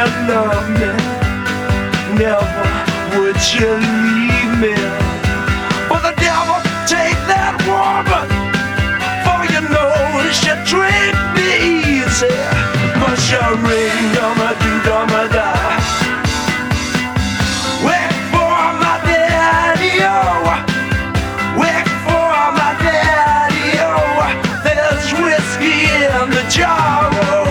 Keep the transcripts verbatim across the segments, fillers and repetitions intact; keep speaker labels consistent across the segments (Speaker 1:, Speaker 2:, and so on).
Speaker 1: you love me, never would you leave me. But the devil take that woman, for you know she treat me easy. But she ring, dumma do, dumma da. Wait for my daddy, oh. Wait for my daddy, oh. There's whiskey in the jar, oh.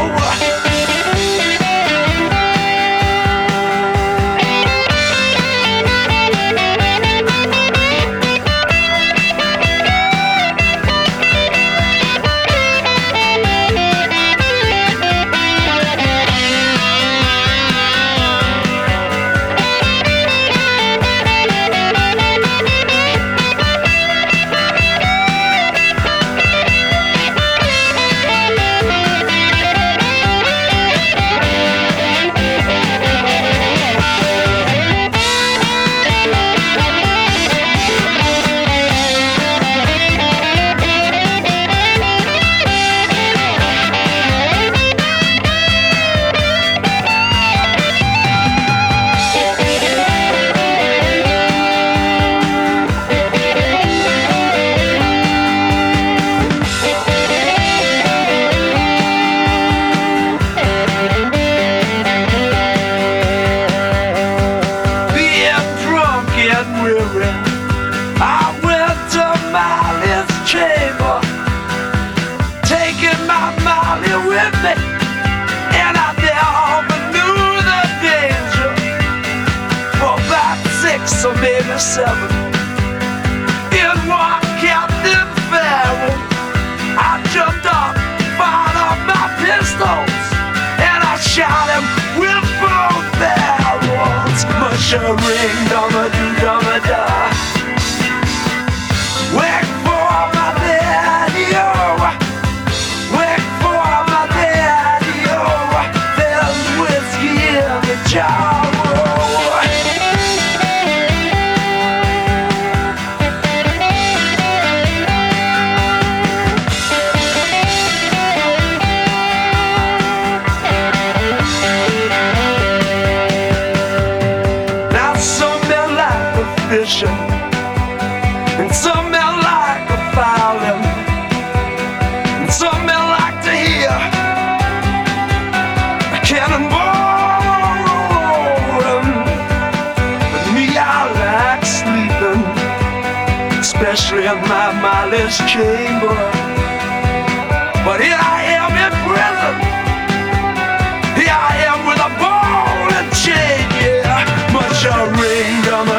Speaker 1: I went to Molly's chamber, taking my Molly with me, and I never knew the danger. For about six or maybe seven, in one Captain Farrell, I jumped up, fired up my pistols, and I shot him with both barrels. Much a ring, dumma do, dumma da. Wait for my daddy, oh. Wait for my daddy, oh. There's whiskey in the jar, oh. Now some men like the fishing, and some men like the fowling, and some men like to hear a cannonball rolling. But me, I like sleeping, especially in my Molly's chamber. But here I am in prison, here I am with a ball and chain, yeah. Much a ring, dumb